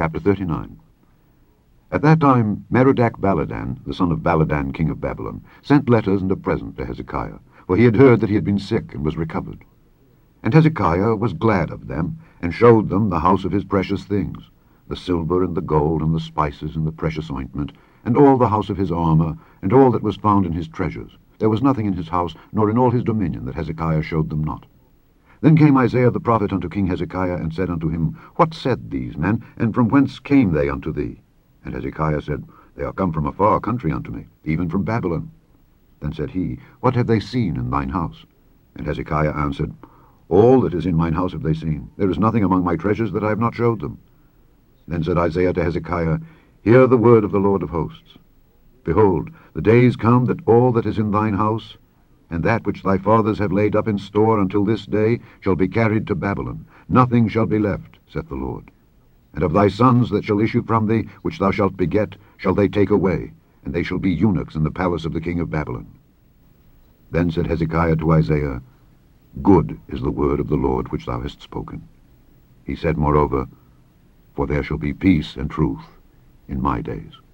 Chapter 39. At that time Merodach-Baladan, the son of Baladan, king of Babylon, sent letters and a present to Hezekiah, for he had heard that he had been sick and was recovered. And Hezekiah was glad of them, and showed them the house of his precious things, the silver and the gold and the spices and the precious ointment, and all the house of his armor, and all that was found in his treasures. There was nothing in his house, nor in all his dominion, that Hezekiah showed them not. Then came Isaiah the prophet unto King Hezekiah, and said unto him, What said these men, and from whence came they unto thee? And Hezekiah said, They are come from a far country unto me, even from Babylon. Then said he, What have they seen in thine house? And Hezekiah answered, All that is in mine house have they seen. There is nothing among my treasures that I have not showed them. Then said Isaiah to Hezekiah, Hear the word of the Lord of hosts. Behold, the days come that all that is in thine house, and that which thy fathers have laid up in store until this day, shall be carried to Babylon. Nothing shall be left, saith the Lord. And of thy sons that shall issue from thee, which thou shalt beget, shall they take away, and they shall be eunuchs in the palace of the king of Babylon. Then said Hezekiah to Isaiah, Good is the word of the Lord which thou hast spoken. He said moreover, For there shall be peace and truth in my days.